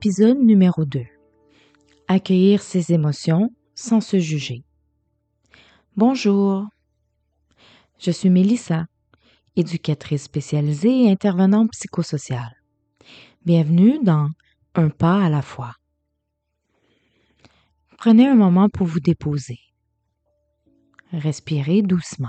Épisode numéro 2. Accueillir ses émotions sans se juger. Bonjour, je suis Mélissa, éducatrice spécialisée et intervenante psychosociale. Bienvenue dans Un pas à la fois. Prenez un moment pour vous déposer. Respirez doucement.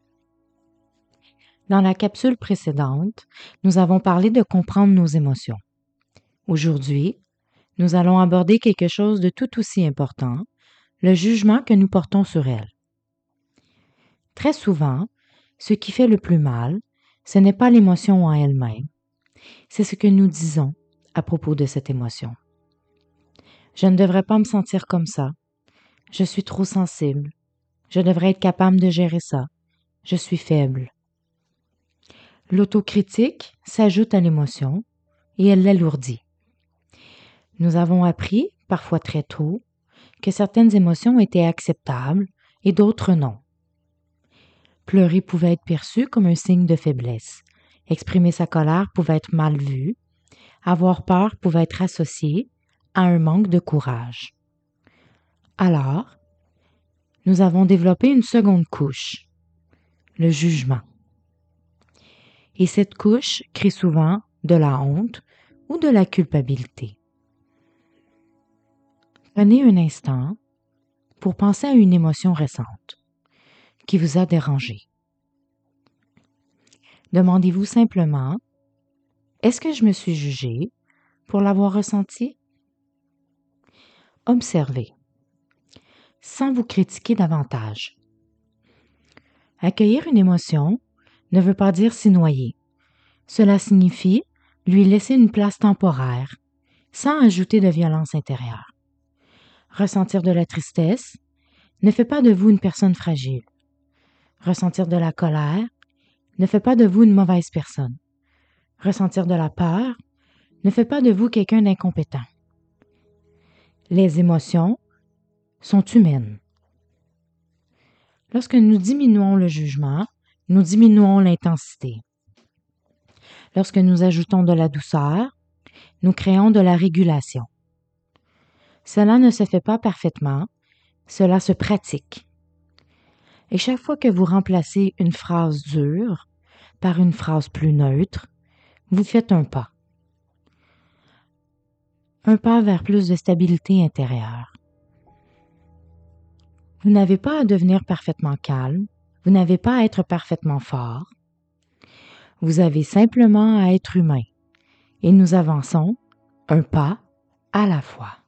Dans la capsule précédente, nous avons parlé de comprendre nos émotions. Aujourd'hui, nous allons aborder quelque chose de tout aussi important, le jugement que nous portons sur elles. Très souvent, ce qui fait le plus mal, ce n'est pas l'émotion en elle-même, c'est ce que nous disons à propos de cette émotion. Je ne devrais pas me sentir comme ça. Je suis trop sensible. Je devrais être capable de gérer ça. Je suis faible. L'autocritique s'ajoute à l'émotion et elle l'alourdit. Nous avons appris, parfois très tôt, que certaines émotions étaient acceptables et d'autres non. Pleurer pouvait être perçu comme un signe de faiblesse. Exprimer sa colère pouvait être mal vu. Avoir peur pouvait être associé à un manque de courage. Alors, nous avons développé une seconde couche, le jugement. Et cette couche crée souvent de la honte ou de la culpabilité. Prenez un instant pour penser à une émotion récente qui vous a dérangé. Demandez-vous simplement, est-ce que je me suis jugé pour l'avoir ressenti? Observez, sans vous critiquer davantage. Accueillir une émotion ne veut pas dire s'y noyer. Cela signifie lui laisser une place temporaire, sans ajouter de violence intérieure. Ressentir de la tristesse ne fait pas de vous une personne fragile. Ressentir de la colère ne fait pas de vous une mauvaise personne. Ressentir de la peur ne fait pas de vous quelqu'un d'incompétent. Les émotions sont humaines. Lorsque nous diminuons le jugement, nous diminuons l'intensité. Lorsque nous ajoutons de la douceur, nous créons de la régulation. Cela ne se fait pas parfaitement, cela se pratique. Et chaque fois que vous remplacez une phrase dure par une phrase plus neutre, vous faites un pas. Un pas vers plus de stabilité intérieure. Vous n'avez pas à devenir parfaitement calme, vous n'avez pas à être parfaitement fort. Vous avez simplement à être humain et nous avançons un pas à la fois.